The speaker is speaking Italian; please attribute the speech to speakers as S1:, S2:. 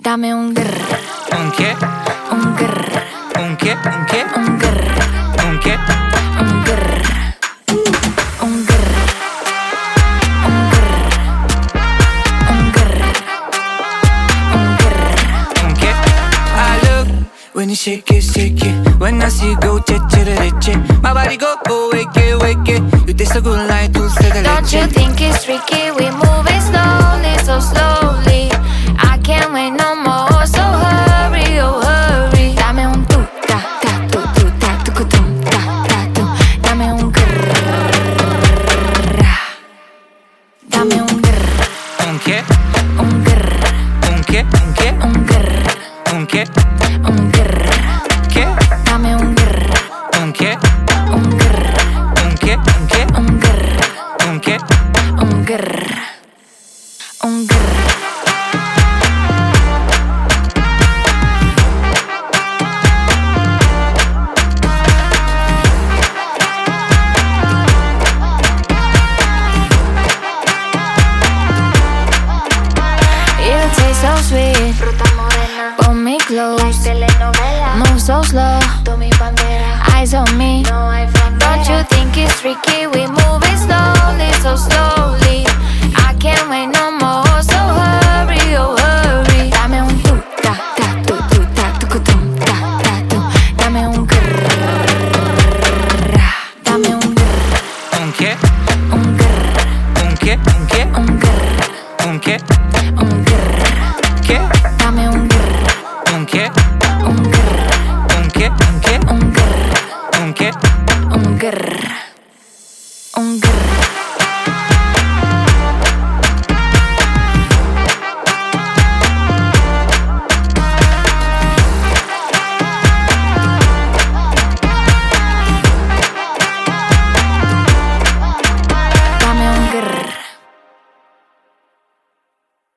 S1: Dame un grr.
S2: Un che?
S1: Un grr.
S2: Un che? Un che?
S1: Un grr.
S2: Un che?
S1: Un grr. Un grr. Un grr. Un grr. Un grr.
S2: Un che? I love when you shake it, shake it. When I see you go, che. My body go, wake it. You taste so good like dulce de leche.
S1: Don't you think it's tricky? We moving slowly, so slowly. I can't wait no more, so hurry, oh hurry. Dame un tu, ta, tu, ta, tu, tum, ta, tu. Dame un grrr. Dame un grrr.
S2: Un che?
S1: Un grrr.
S2: Un che? Un che?
S1: Un grrr.
S2: Un che?
S1: Un grrr.
S2: Che?
S1: Dame un grrr.
S2: Un che?
S1: Un grrr.
S2: Un che? Un che?
S1: Un grrr.
S2: Un che?
S1: Un grrr. Un grrr. So sweet, fruta morena, pull me close, like telenovela. Move so slow, tú mi bandera. Eyes on me, no hay frontera. Don't you think it's tricky? We moving slowly, so slow.